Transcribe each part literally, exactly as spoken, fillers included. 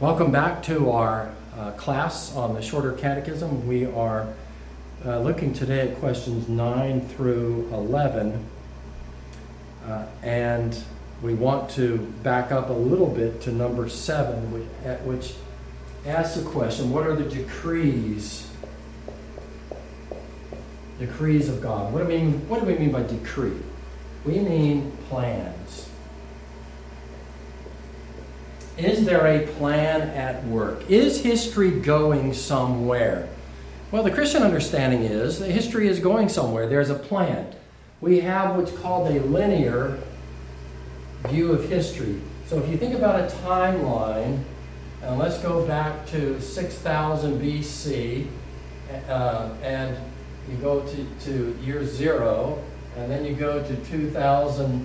Welcome back to our uh, class on the Shorter Catechism. We are uh, looking today at questions nine through eleven, uh, and we want to back up a little bit to number seven, which, at which asks the question, what are the decrees? Decrees of God. What do we mean, what do we mean by decree? We mean plans. Is there a plan at work? Is history going somewhere? Well, the Christian understanding is that history is going somewhere. There's a plan. We have what's called a linear view of history. So if you think about a timeline, and let's go back to six thousand B C, uh, and you go to, to year zero, and then you go to two thousand,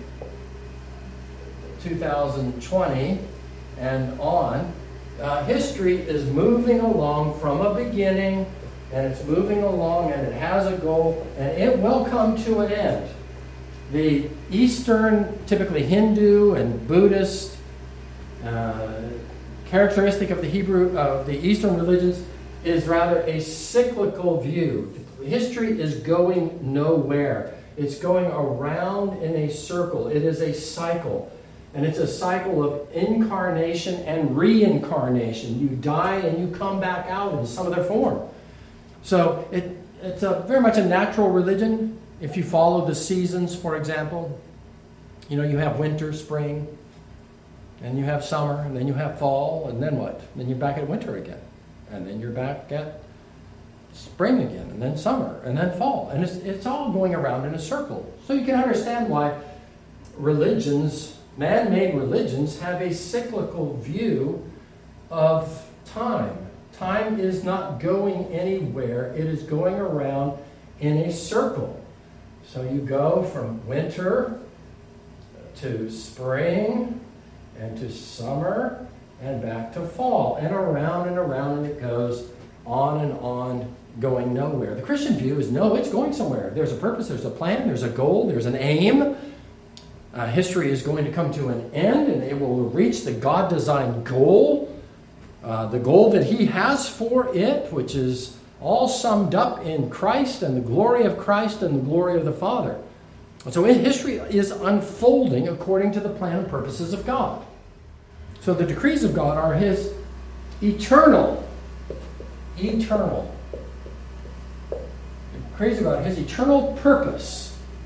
twenty twenty, and on. Uh, history is moving along from a beginning, and it's moving along, and it has a goal, and it will come to an end. The Eastern, typically Hindu and Buddhist, uh, characteristic of the Hebrew, of the Eastern religions, is rather a cyclical view. History is going nowhere. It's going around in a circle. It is a cycle. And it's a cycle of incarnation and reincarnation. You die and you come back out in some other form. So it, it's a, very much a natural religion. If you follow the seasons, for example, you know, you have winter, spring, and you have summer, and then you have fall, and then what? Then you're back at winter again. And then you're back at spring again, and then summer, and then fall. And it's, it's all going around in a circle. So you can understand why religions, man-made religions, have a cyclical view of time. Time is not going anywhere. It is going around in a circle. So you go from winter to spring and to summer and back to fall, and around and around, and it goes on and on, going nowhere. The Christian view is, no, it's going somewhere. There's a purpose, there's a plan, there's a goal, there's an aim. Uh, history is going to come to an end, and it will reach the God-designed goal, uh, the goal that He has for it, which is all summed up in Christ and the glory of Christ and the glory of the Father. And so history is unfolding according to the plan and purposes of God. So the decrees of God are His eternal, eternal, the decrees of God, His eternal purpose.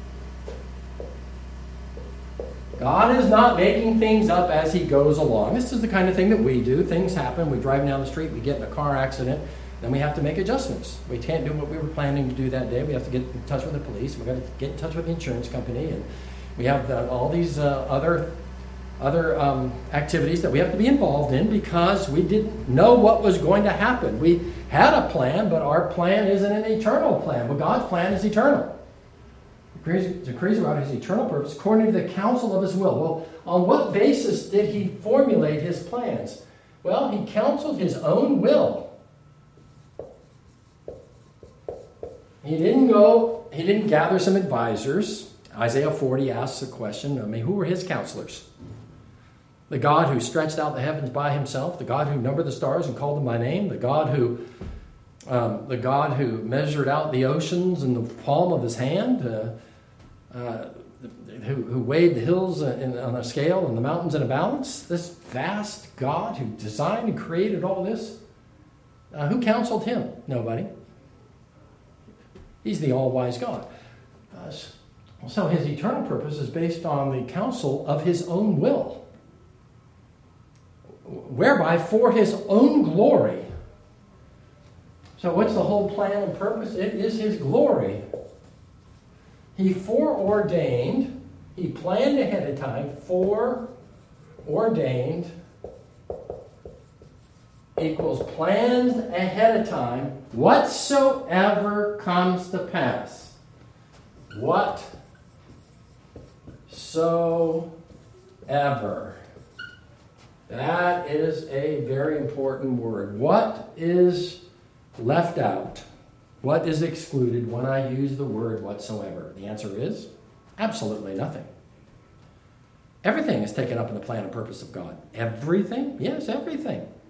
God is not making things up as He goes along. This is the kind of thing that we do. Things happen. We're driving down the street. We get in a car accident. Then we have to make adjustments. We can't do what we were planning to do that day. We have to get in touch with the police. We've got to get in touch with the insurance company. And we have the, all these uh, other, other um, activities that we have to be involved in because we didn't know what was going to happen. We had a plan, but our plan isn't an eternal plan. But God's plan is eternal. Decrees about His eternal purpose according to the counsel of His will. Well, on what basis did He formulate His plans? Well, He counseled His own will. He didn't go, He didn't gather some advisors. Isaiah forty asks the question, I mean, who were His counselors? The God who stretched out the heavens by Himself, the God who numbered the stars and called them by name, the God who um, the God who measured out the oceans in the palm of His hand, uh, Uh, who, who weighed the hills in, on a scale and the mountains in a balance. This vast God who designed and created all this. Uh, who counseled Him? Nobody. He's the all-wise God. Uh, so His eternal purpose is based on the counsel of His own will, whereby for His own glory. So what's the whole plan and purpose? It is His glory. He foreordained, He planned ahead of time, foreordained equals planned ahead of time, whatsoever comes to pass. Whatsoever. That is a very important word. What is left out? What is excluded when I use the word whatsoever? The answer is absolutely nothing. Everything is taken up in the plan and purpose of God. Everything? Yes, everything.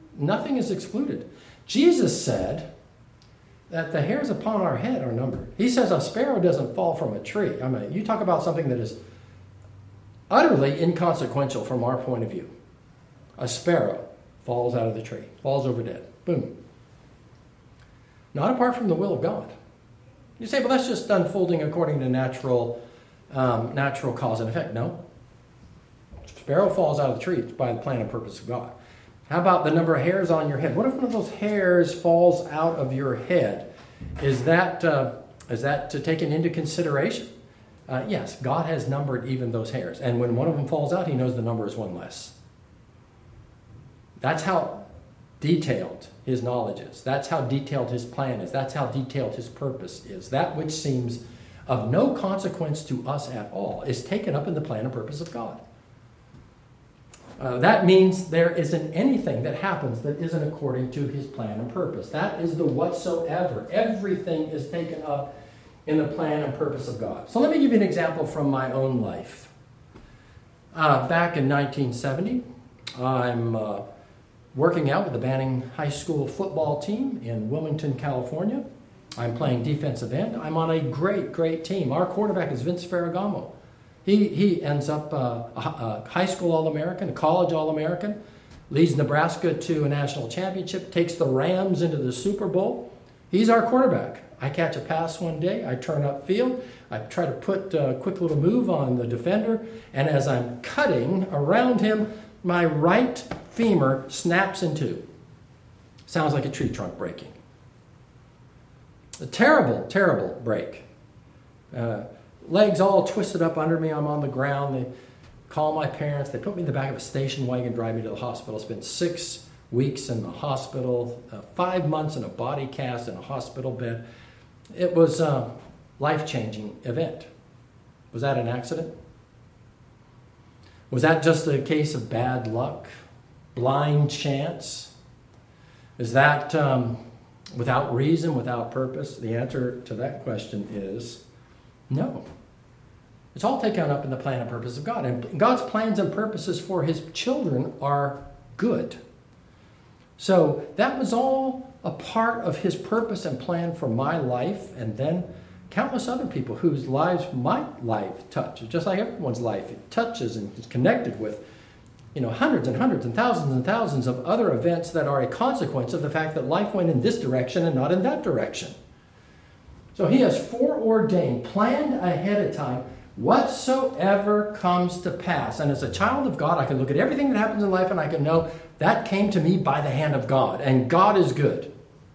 nothing is excluded. Jesus said that the hairs upon our head are numbered. He says a sparrow doesn't fall from a tree. I mean, you talk about something that is utterly inconsequential from our point of view. A sparrow falls out of the tree, falls over dead. Boom. Not apart from the will of God. You say, well, that's just unfolding according to natural, um, natural cause and effect. No. Sparrow falls out of the tree by the plan and purpose of God. How about the number of hairs on your head? What if one of those hairs falls out of your head? Is that uh, is that to taken into consideration? Uh, yes, God has numbered even those hairs. And when one of them falls out, he knows the number is one less. That's how detailed his knowledge is. That's how detailed his plan is. That's how detailed his purpose is. That which seems of no consequence to us at all is taken up in the plan and purpose of God. Uh, that means there isn't anything that happens that isn't according to his plan and purpose. That is the whatsoever. Everything is taken up in the plan and purpose of God. So let me give you an example from my own life. Uh, back in nineteen seventy, I'm uh, working out with the Banning High School football team in Wilmington, California. I'm playing defensive end. I'm on a great, great team. Our quarterback is Vince Ferragamo. He he ends up uh, a, a high school All-American, a college All-American, leads Nebraska to a national championship, takes the Rams into the Super Bowl. He's our quarterback. I catch a pass one day, I turn upfield, I try to put a quick little move on the defender, and as I'm cutting around him, my right femur snaps in two. Sounds like a tree trunk breaking. A terrible, terrible break. Uh, legs all twisted up under me. I'm on the ground. They call my parents. They put me in the back of a station wagon, drive me to the hospital. Spent six weeks in the hospital, uh, five months in a body cast in a hospital bed. It was a life-changing event. Was that an accident? Was that just a case of bad luck? Blind chance? Is that um, without reason, without purpose? The answer to that question is no. It's all taken up in the plan and purpose of God. And God's plans and purposes for his children are good. So that was all a part of his purpose and plan for my life, and then countless other people whose lives my life touches, just like everyone's life. It touches and is connected with, you know, hundreds and hundreds and thousands and thousands of other events that are a consequence of the fact that life went in this direction and not in that direction. So he has foreordained, planned ahead of time, whatsoever comes to pass. And as a child of God, I can look at everything that happens in life and I can know that came to me by the hand of God. And God is good.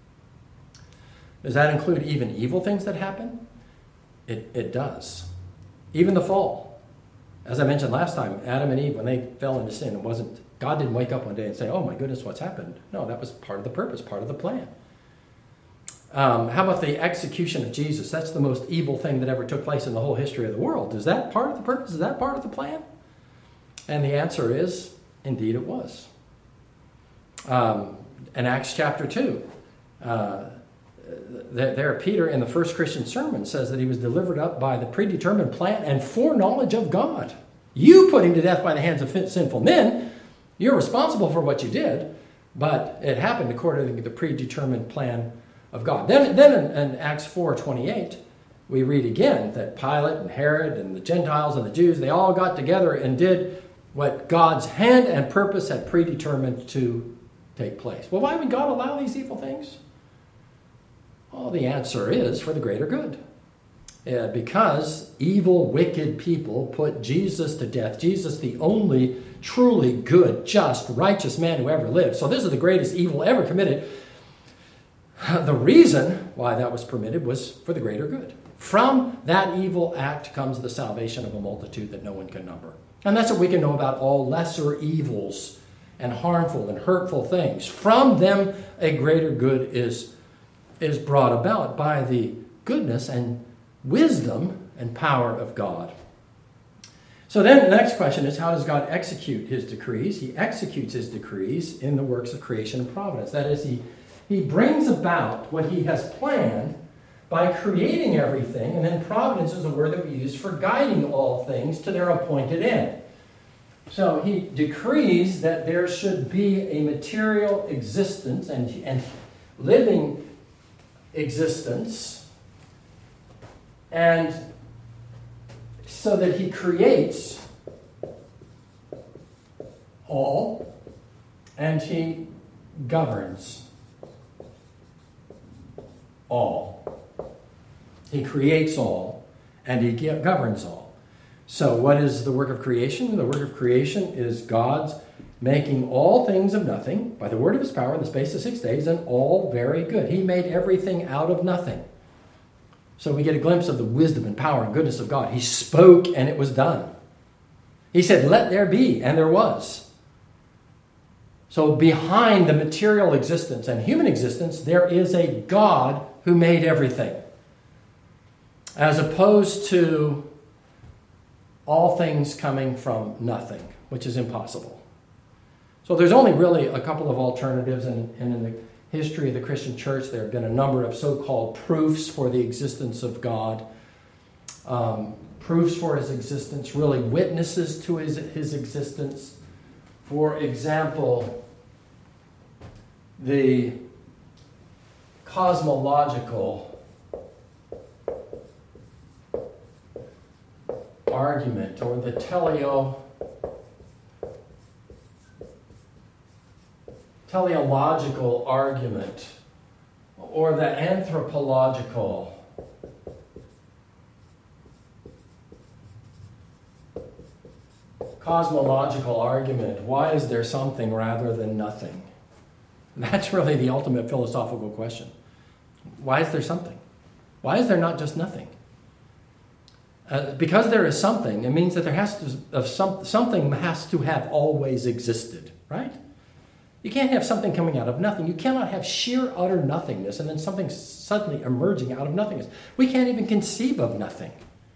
Does that include even evil things that happen? It, it does. Even the fall. As I mentioned last time, Adam and Eve, when they fell into sin, it wasn't, God didn't wake up one day and say, oh my goodness, what's happened? No, that was part of the purpose, part of the plan. Um, how about the execution of Jesus? That's the most evil thing that ever took place in the whole history of the world. Is that part of the purpose? Is that part of the plan? And the answer is, indeed it was. Um, in Acts chapter two, uh, there Peter in the first Christian sermon says that he was delivered up by the predetermined plan and foreknowledge of God. You put him to death by the hands of sinful men. You're responsible for what you did, but it happened according to the predetermined plan of God. Then, then in, in Acts four twenty-eight, we read again that Pilate and Herod and the Gentiles and the Jews, they all got together and did what God's hand and purpose had predetermined to take place. Well, why would God allow these evil things? Well, the answer is for the greater good. Uh, because evil, wicked people put Jesus to death. Jesus, the only truly good, just, righteous man who ever lived. So this is the greatest evil ever committed. The reason why that was permitted was for the greater good. From that evil act comes the salvation of a multitude that no one can number. And that's what we can know about all lesser evils and harmful and hurtful things. From them, a greater good is, is brought about by the goodness and wisdom and power of God. So then the next question is, how does God execute his decrees? He executes his decrees in the works of creation and providence. That is, he, he brings about what he has planned by creating everything, and then providence is a word that we use for guiding all things to their appointed end. So he decrees that there should be a material existence and, and living existence, and so that he creates all, and he governs all. He creates all, and he governs all. So what is the work of creation? The work of creation is God's making all things of nothing by the word of his power in the space of six days, and all very good. He made everything out of nothing. So we get a glimpse of the wisdom and power and goodness of God. He spoke and it was done. He said, let there be, and there was. So behind the material existence and human existence, there is a God who made everything. As opposed to all things coming from nothing, which is impossible. So there's only really a couple of alternatives, and, and in the history of the Christian church, there have been a number of so-called proofs for the existence of God. Um, proofs for his existence, really witnesses to his, his existence. For example, the cosmological argument, or the teleo teleological argument, or the anthropological cosmological argument. Why is there something rather than nothing? That's really the ultimate philosophical question. Why is there something? Why is there not just nothing? Uh, because there is something, it means that there has to of some, something has to have always existed, right? You can't have something coming out of nothing. You cannot have sheer utter nothingness and then something suddenly emerging out of nothingness. We can't even conceive of nothing.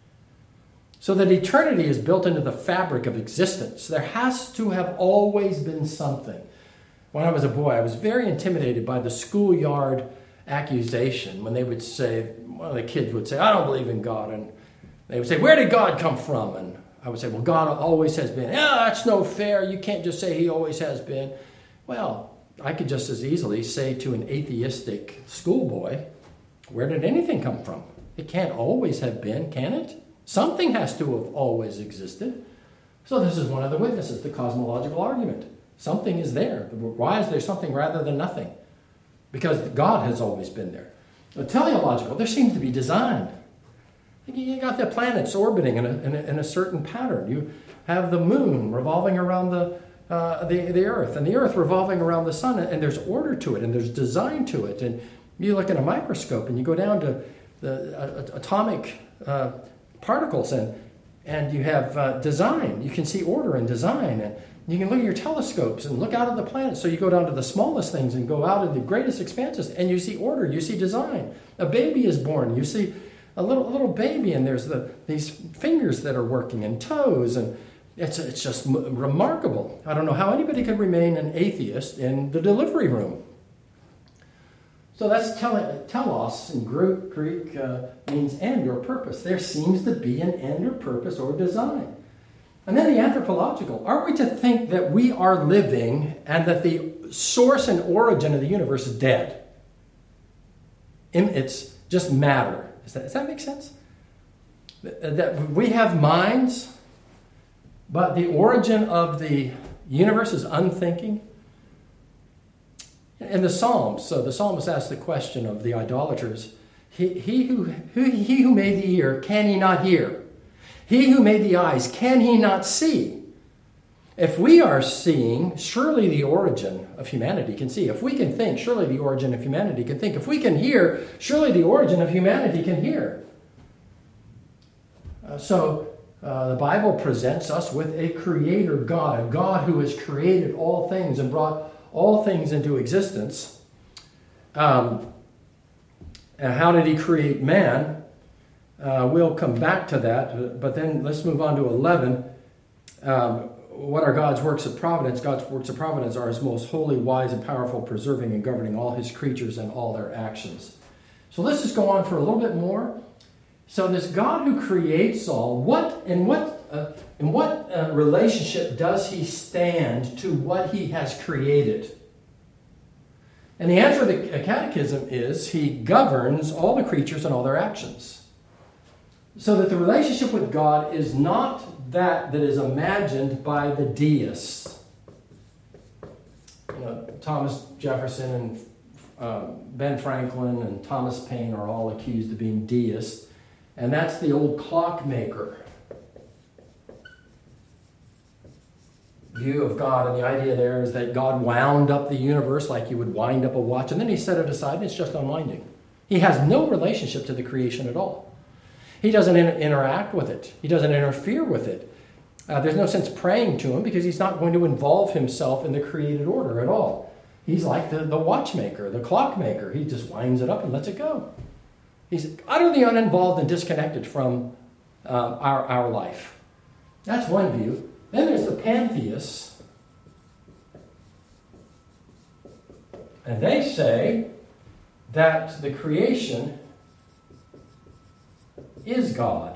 So that eternity is built into the fabric of existence. There has to have always been something. When I was a boy, I was very intimidated by the schoolyard accusation when they would say, one of the kids would say, I don't believe in God. And they would say, where did God come from? And I would say, well, God always has been. Yeah, that's no fair. You can't just say he always has been. Well, I could just as easily say to an atheistic schoolboy, where did anything come from? It can't always have been, can it? Something has to have always existed. So this is one of the witnesses, the cosmological argument. Something is there. Why is there something rather than nothing? Because God has always been there. The teleological, there seems to be design. You got the planets orbiting in a, in a, in a certain pattern. You have the moon revolving around the, uh, the, the earth, and the earth revolving around the sun, and there's order to it, and there's design to it. And you look at a microscope, and you go down to the uh, atomic uh, particles, and, and you have uh, design. You can see order and design, and you can look at your telescopes and look out at the planets. So you go down to the smallest things and go out in the greatest expanses, and you see order, you see design. A baby is born, you see a little little baby, and there's the these fingers that are working and toes, and it's it's just m- remarkable. I don't know how anybody could remain an atheist in the delivery room. So that's tele, telos in Greek, Greek uh, means end or purpose. There seems to be an end or purpose or design. And then the anthropological. Are we to think that we are living and that the source and origin of the universe is dead? It's just matter. Does that, does that make sense? That we have minds, but the origin of the universe is unthinking? In the Psalms, so the psalmist asks the question of the idolaters, he, he, who, who, he who made the ear, can he not hear? He who made the eyes, can he not see? If we are seeing, surely the origin of humanity can see. If we can think, surely the origin of humanity can think. If we can hear, surely the origin of humanity can hear. Uh, so uh, the Bible presents us with a creator God, a God who has created all things and brought all things into existence. Um, and how did he create man? Uh, we'll come back to that, but then let's move on to eleven. Um, what are God's works of providence? God's works of providence are his most holy, wise, and powerful, preserving and governing all his creatures and all their actions. So let's just go on for a little bit more. So this God who creates all, what and what uh, In what uh, relationship does he stand to what he has created? And the answer of the Catechism is he governs all the creatures and all their actions. So that the relationship with God is not that that is imagined by the deists. You know, Thomas Jefferson and uh, Ben Franklin and Thomas Paine are all accused of being deists. And that's the old clockmaker view of God. And the idea there is that God wound up the universe like you would wind up a watch, and then he set it aside and it's just unwinding. He has no relationship to the creation at all. He doesn't inter- interact with it. He doesn't interfere with it. Uh, there's no sense praying to him because he's not going to involve himself in the created order at all. He's like the, the watchmaker, the clockmaker. He just winds it up and lets it go. He's utterly uninvolved and disconnected from uh, our, our life. That's one view. Then there's the pantheists. And they say that the creation is God.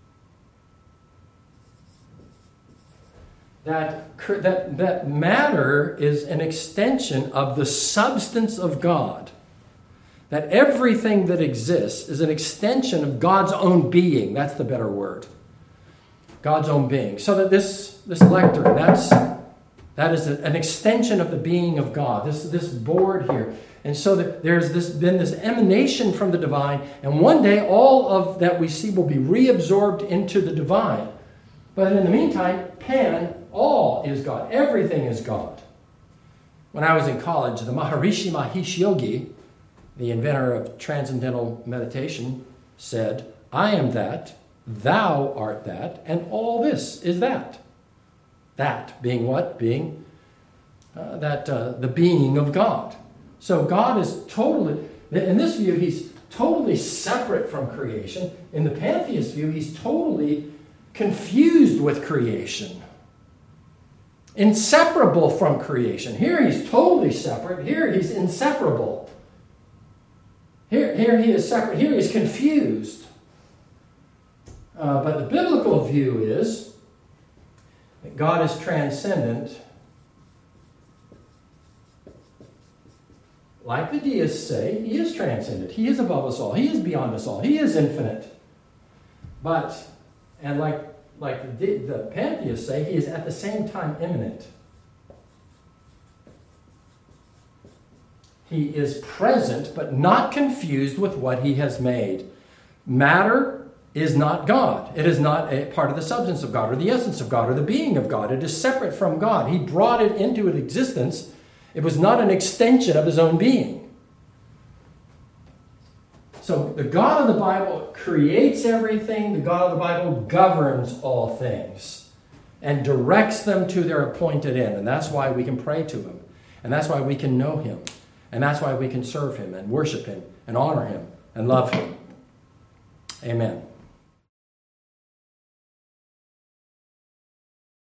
That, that, that matter is an extension of the substance of God. That everything that exists is an extension of God's own being. That's the better word. God's own being. So that this, this lectern, that's, that is an extension of the being of God. This, this board here. And so that there's this, been this emanation from the divine, and one day all of that we see will be reabsorbed into the divine. But in the meantime, Pan, all is God. Everything is God. When I was in college, the Maharishi Mahesh Yogi, the inventor of transcendental meditation, said, I am that, thou art that, and all this is that. That being what? Being uh, that uh, the being of God. So God is totally, in this view, he's totally separate from creation. In the pantheist view, he's totally confused with creation. Inseparable from creation. Here he's totally separate. Here he's inseparable. Here, here he is separate. Here he's confused. Uh, but the biblical view is that God is transcendent. Like the deists say, he is transcendent. He is above us all. He is beyond us all. He is infinite. But, and like, like the, the pantheists say, he is at the same time immanent. He is present, but not confused with what he has made. Matter is not God. It is not a part of the substance of God or the essence of God or the being of God. It is separate from God. He brought it into existence. It was not an extension of his own being. So the God of the Bible creates everything. The God of the Bible governs all things and directs them to their appointed end. And that's why we can pray to him. And that's why we can know him. And that's why we can serve him and worship him and honor him and love him. Amen.